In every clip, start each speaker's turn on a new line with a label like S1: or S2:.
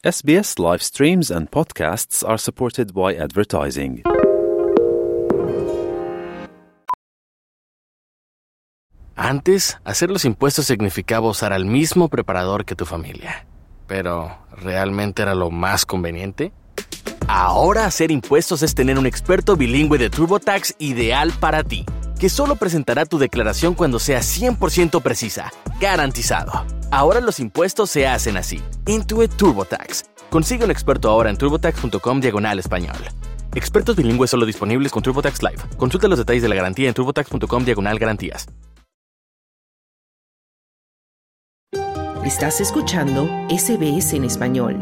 S1: SBS live streams and podcasts are supported by advertising.
S2: Antes, hacer los impuestos significaba usar al mismo preparador que tu familia. Pero, ¿realmente era lo más conveniente? Ahora hacer impuestos es tener un experto bilingüe de TurboTax ideal para ti, que solo presentará tu declaración cuando sea 100% precisa, garantizado. Ahora los impuestos se hacen así. Intuit TurboTax. Consigue un experto ahora en turbotax.com/español. Expertos bilingües solo disponibles con TurboTax Live. Consulta los detalles de la garantía en turbotax.com/garantías.
S3: Estás escuchando SBS en español.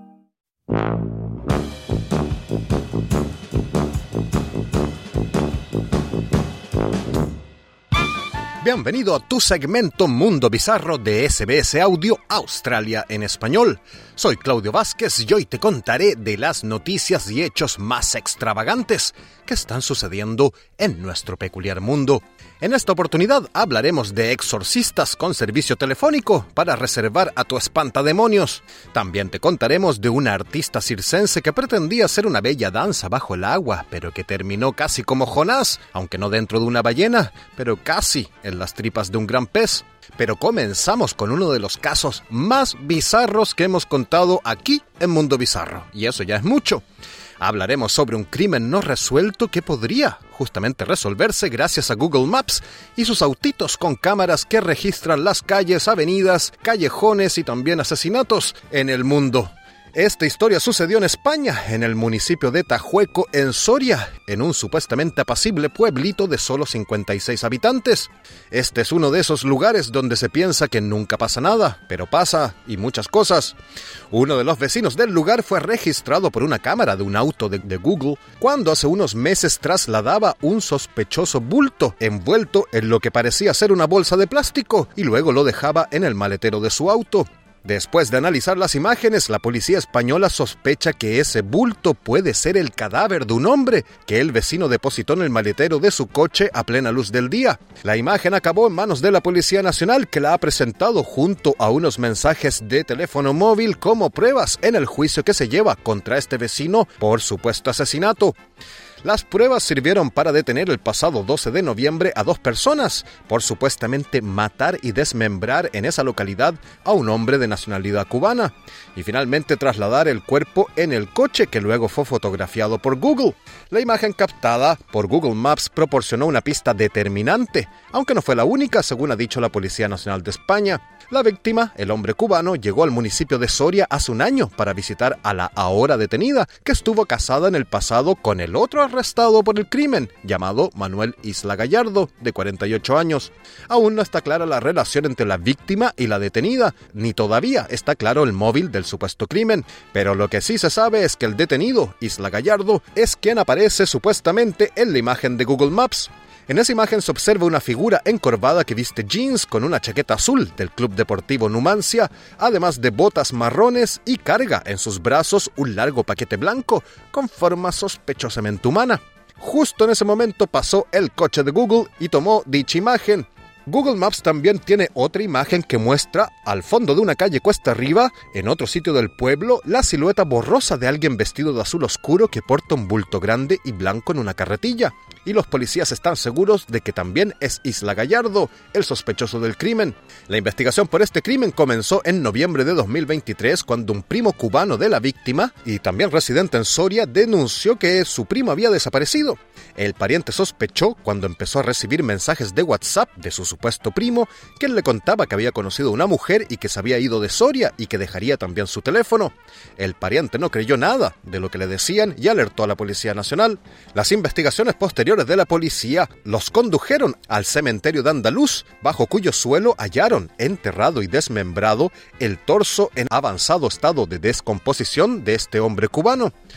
S4: Bienvenido a tu segmento Mundo Bizarro de SBS Audio Australia en español. Soy Claudio Vázquez y hoy te contaré de las noticias y hechos más extravagantes que están sucediendo en nuestro peculiar mundo. En esta oportunidad hablaremos de exorcistas con servicio telefónico para reservar a tu espantademonios. También te contaremos de una artista circense que pretendía hacer una bella danza bajo el agua, pero que terminó casi como Jonás, aunque no dentro de una ballena, pero casi en las tripas de un gran pez. Pero comenzamos con uno de los casos más bizarros que hemos contado aquí en Mundo Bizarro, y eso ya es mucho. Hablaremos sobre un crimen no resuelto que podría justamente resolverse gracias a Google Maps y sus autitos con cámaras que registran las calles, avenidas, callejones y también asesinatos en el mundo. Esta historia sucedió en España, en el municipio de Tajueco, en Soria, en un supuestamente apacible pueblito de solo 56 habitantes. Este es uno de esos lugares donde se piensa que nunca pasa nada, pero pasa, y muchas cosas. Uno de los vecinos del lugar fue registrado por una cámara de un auto de Google cuando hace unos meses trasladaba un sospechoso bulto envuelto en lo que parecía ser una bolsa de plástico y luego lo dejaba en el maletero de su auto. Después de analizar las imágenes, la policía española sospecha que ese bulto puede ser el cadáver de un hombre que el vecino depositó en el maletero de su coche a plena luz del día. La imagen acabó en manos de la Policía Nacional, que la ha presentado junto a unos mensajes de teléfono móvil como pruebas en el juicio que se lleva contra este vecino por supuesto asesinato. Las pruebas sirvieron para detener el pasado 12 de noviembre a 2 personas por supuestamente matar y desmembrar en esa localidad a un hombre de nacionalidad cubana y finalmente trasladar el cuerpo en el coche que luego fue fotografiado por Google. La imagen captada por Google Maps proporcionó una pista determinante, aunque no fue la única, según ha dicho la Policía Nacional de España. La víctima, el hombre cubano, llegó al municipio de Soria hace un año para visitar a la ahora detenida, que estuvo casada en el pasado con el otro arrestado por el crimen, llamado Manuel Isla Gallardo, de 48 años. Aún no está clara la relación entre la víctima y la detenida, ni todavía está claro el móvil del supuesto crimen, pero lo que sí se sabe es que el detenido, Isla Gallardo, es quien aparece supuestamente en la imagen de Google Maps. En esa imagen se observa una figura encorvada que viste jeans con una chaqueta azul del Club Deportivo Numancia, además de botas marrones, y carga en sus brazos un largo paquete blanco con forma sospechosamente humana. Justo en ese momento pasó el coche de Google y tomó dicha imagen. Google Maps también tiene otra imagen que muestra, al fondo de una calle cuesta arriba, en otro sitio del pueblo, la silueta borrosa de alguien vestido de azul oscuro que porta un bulto grande y blanco en una carretilla. Y los policías están seguros de que también es Isla Gallardo, el sospechoso del crimen. La investigación por este crimen comenzó en noviembre de 2023, cuando un primo cubano de la víctima, y también residente en Soria, denunció que su primo había desaparecido. El pariente sospechó cuando empezó a recibir mensajes de WhatsApp de su supuesto primo, quien le contaba que había conocido a una mujer y que se había ido de Soria y que dejaría también su teléfono. El pariente no creyó nada de lo que le decían y alertó a la Policía Nacional. Las investigaciones posteriores de la policía los condujeron al cementerio de Andaluz, bajo cuyo suelo hallaron enterrado y desmembrado el torso en avanzado estado de descomposición de este hombre cubano.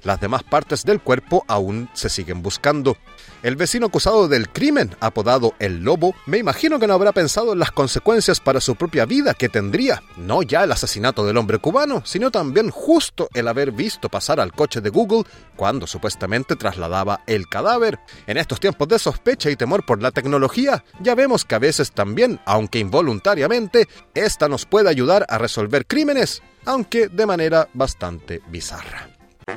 S4: Las demás partes del cuerpo aún se siguen buscando. El vecino acusado del crimen, apodado El Lobo, me imagino que no habrá pensado en las consecuencias para su propia vida que tendría, no ya el asesinato del hombre cubano, sino también justo el haber visto pasar al coche de Google cuando supuestamente trasladaba el cadáver. En estos tiempos de sospecha y temor por la tecnología, ya vemos que a veces también, aunque involuntariamente, esta nos puede ayudar a resolver crímenes, aunque de manera bastante bizarra.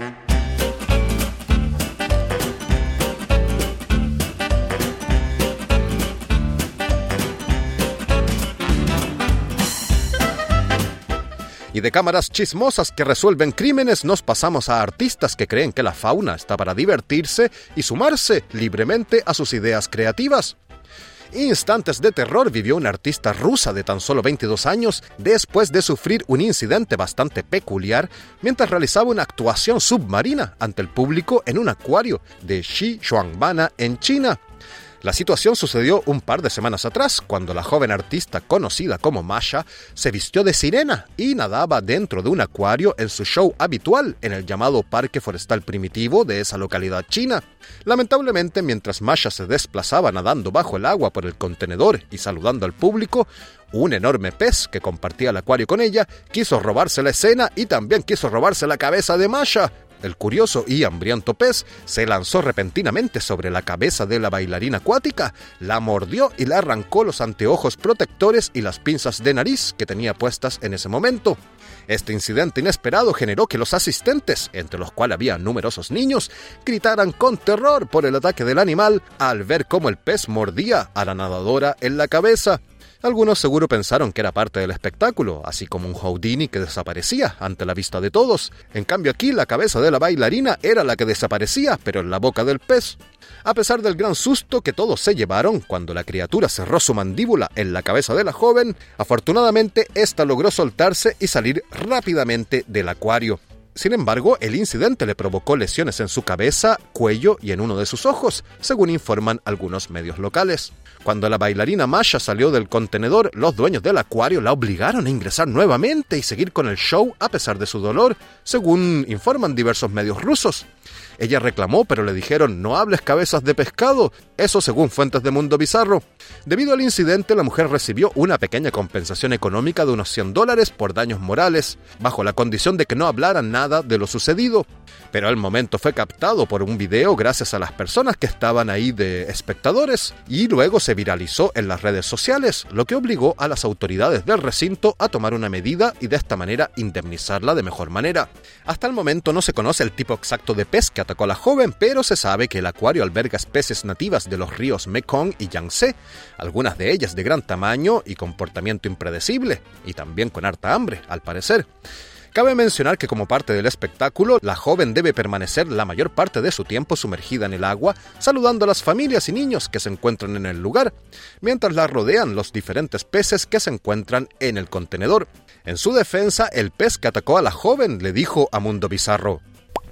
S4: Y de cámaras chismosas que resuelven crímenes nos pasamos a artistas que creen que la fauna está para divertirse y sumarse libremente a sus ideas creativas. Instantes de terror vivió una artista rusa de tan solo 22 años después de sufrir un incidente bastante peculiar mientras realizaba una actuación submarina ante el público en un acuario de Xishuangbanna en China. La situación sucedió un par de semanas atrás, cuando la joven artista conocida como Masha se vistió de sirena y nadaba dentro de un acuario en su show habitual en el llamado Parque Forestal Primitivo de esa localidad china. Lamentablemente, mientras Masha se desplazaba nadando bajo el agua por el contenedor y saludando al público, un enorme pez que compartía el acuario con ella quiso robarse la escena y también quiso robarse la cabeza de Masha. El curioso y hambriento pez se lanzó repentinamente sobre la cabeza de la bailarina acuática, la mordió y le arrancó los anteojos protectores y las pinzas de nariz que tenía puestas en ese momento. Este incidente inesperado generó que los asistentes, entre los cuales había numerosos niños, gritaran con terror por el ataque del animal al ver cómo el pez mordía a la nadadora en la cabeza. Algunos seguro pensaron que era parte del espectáculo, así como un Houdini que desaparecía ante la vista de todos. En cambio aquí la cabeza de la bailarina era la que desaparecía, pero en la boca del pez. A pesar del gran susto que todos se llevaron cuando la criatura cerró su mandíbula en la cabeza de la joven, afortunadamente ésta logró soltarse y salir rápidamente del acuario. Sin embargo, el incidente le provocó lesiones en su cabeza, cuello y en uno de sus ojos, según informan algunos medios locales. Cuando la bailarina Masha salió del contenedor, los dueños del acuario la obligaron a ingresar nuevamente y seguir con el show a pesar de su dolor, según informan diversos medios rusos. Ella reclamó, pero le dijeron: no hables cabezas de pescado, eso según fuentes de Mundo Bizarro. Debido al incidente, la mujer recibió una pequeña compensación económica de unos $100 por daños morales, bajo la condición de que no hablaran nada de lo sucedido. Pero el momento fue captado por un video gracias a las personas que estaban ahí de espectadores, y luego se viralizó en las redes sociales, lo que obligó a las autoridades del recinto a tomar una medida y de esta manera indemnizarla de mejor manera. Hasta el momento no se conoce el tipo exacto de pez que atacó a la joven, pero se sabe que el acuario alberga especies nativas de los ríos Mekong y Yangtze, algunas de ellas de gran tamaño y comportamiento impredecible, y también con harta hambre, al parecer. Cabe mencionar que como parte del espectáculo, la joven debe permanecer la mayor parte de su tiempo sumergida en el agua, saludando a las familias y niños que se encuentran en el lugar, mientras la rodean los diferentes peces que se encuentran en el contenedor. En su defensa, el pez que atacó a la joven le dijo a Mundo Bizarro: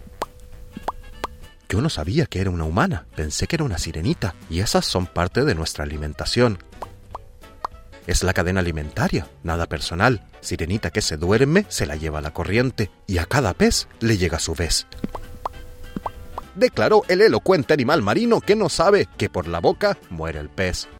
S4: yo no sabía que era una humana, pensé que era una sirenita, y esas son parte de nuestra alimentación. Es la cadena alimentaria, nada personal. Sirenita que se duerme, se la lleva la corriente, y a cada pez le llega su vez. Declaró el elocuente animal marino que no sabe que por la boca muere el pez.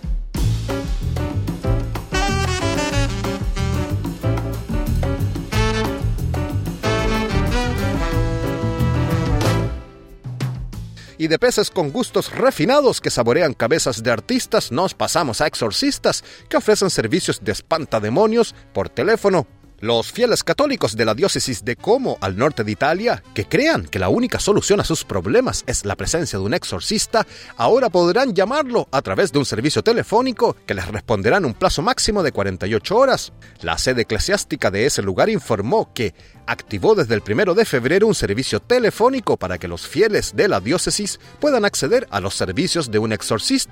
S4: Y de peces con gustos refinados que saborean cabezas de artistas, nos pasamos a exorcistas que ofrecen servicios de espantademonios por teléfono. Los fieles católicos de la diócesis de Como, al norte de Italia, que crean que la única solución a sus problemas es la presencia de un exorcista, ahora podrán llamarlo a través de un servicio telefónico que les responderá en un plazo máximo de 48 horas. La sede eclesiástica de ese lugar informó que activó desde el 1 de febrero un servicio telefónico para que los fieles de la diócesis puedan acceder a los servicios de un exorcista.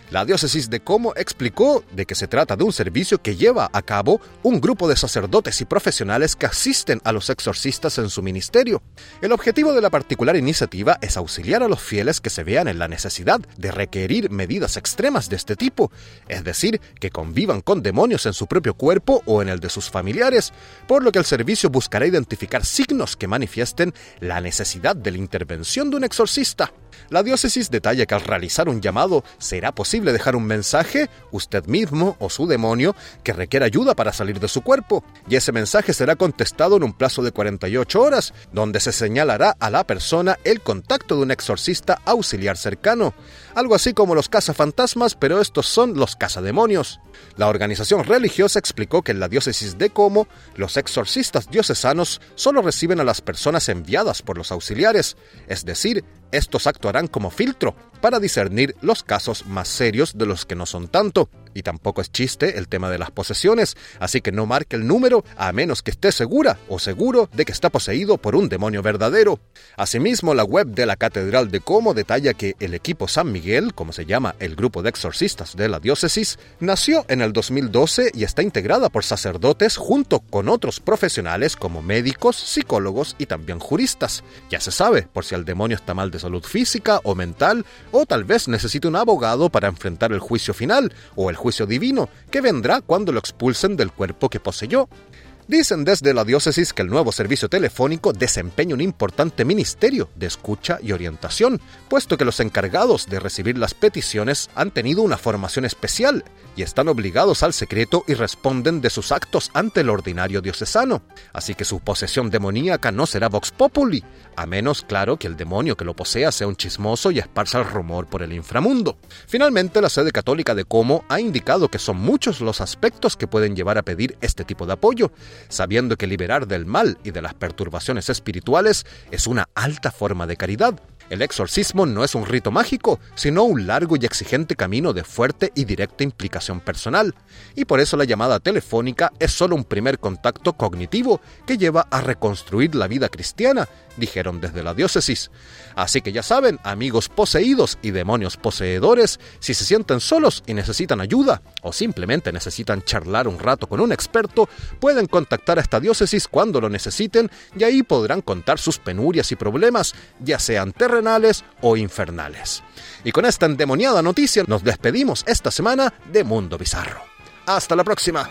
S4: La diócesis de Como explicó de que se trata de un servicio que lleva a cabo un grupo de sacerdotes y profesionales que asisten a los exorcistas en su ministerio. El objetivo de la particular iniciativa es auxiliar a los fieles que se vean en la necesidad de requerir medidas extremas de este tipo, es decir, que convivan con demonios en su propio cuerpo o en el de sus familiares, por lo que el servicio buscará identificar signos que manifiesten la necesidad de la intervención de un exorcista. La diócesis detalla que al realizar un llamado será posible dejar un mensaje, usted mismo o su demonio, que requiera ayuda para salir de su cuerpo, y ese mensaje será contestado en un plazo de 48 horas, donde se señalará a la persona el contacto de un exorcista auxiliar cercano, algo así como los cazafantasmas, pero estos son los cazademonios. La organización religiosa explicó que en la diócesis de Como, los exorcistas diocesanos solo reciben a las personas enviadas por los auxiliares, es decir, estos actuarán como filtro para discernir los casos más serios de los que no son tanto. Y tampoco es chiste el tema de las posesiones, así que no marque el número a menos que esté segura o seguro de que está poseído por un demonio verdadero. Asimismo, la web de la Catedral de Como detalla que el equipo San Miguel, como se llama el grupo de exorcistas de la diócesis, nació en el 2012 y está integrada por sacerdotes junto con otros profesionales como médicos, psicólogos y también juristas. Ya se sabe, por si el demonio está mal de salud física o mental, o tal vez necesite un abogado para enfrentar el juicio final o el juicio divino, que vendrá cuando lo expulsen del cuerpo que poseyó. Dicen desde la diócesis que el nuevo servicio telefónico desempeña un importante ministerio de escucha y orientación, puesto que los encargados de recibir las peticiones han tenido una formación especial y están obligados al secreto y responden de sus actos ante el ordinario diocesano. Así que su posesión demoníaca no será vox populi, a menos, claro, que el demonio que lo posea sea un chismoso y esparza el rumor por el inframundo. Finalmente, la sede católica de Como ha indicado que son muchos los aspectos que pueden llevar a pedir este tipo de apoyo, sabiendo que liberar del mal y de las perturbaciones espirituales es una alta forma de caridad. El exorcismo no es un rito mágico, sino un largo y exigente camino de fuerte y directa implicación personal, y por eso la llamada telefónica es solo un primer contacto cognitivo que lleva a reconstruir la vida cristiana, dijeron desde la diócesis. Así que ya saben, amigos poseídos y demonios poseedores, si se sienten solos y necesitan ayuda, o simplemente necesitan charlar un rato con un experto, pueden contactar a esta diócesis cuando lo necesiten y ahí podrán contar sus penurias y problemas, ya sean terrenales o infernales. Y con esta endemoniada noticia nos despedimos esta semana de Mundo Bizarro. ¡Hasta la próxima!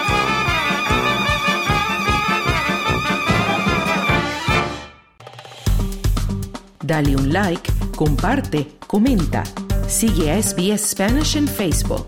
S3: Dale un like, comparte, comenta. Sigue a SBS Spanish en Facebook.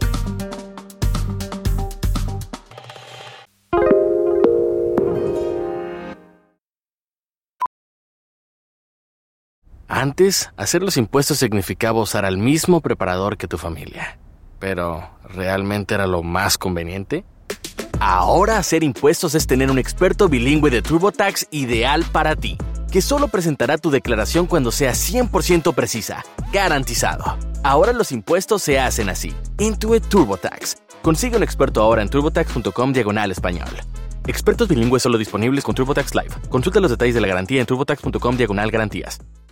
S2: Antes, hacer los impuestos significaba usar al mismo preparador que tu familia. Pero, ¿realmente era lo más conveniente? Ahora hacer impuestos es tener un experto bilingüe de TurboTax ideal para ti, que solo presentará tu declaración cuando sea 100% precisa, garantizado. Ahora los impuestos se hacen así. Intuit TurboTax. Consigue un experto ahora en turbotax.com/español. Expertos bilingües solo disponibles con TurboTax Live. Consulta los detalles de la garantía en turbotax.com/garantías.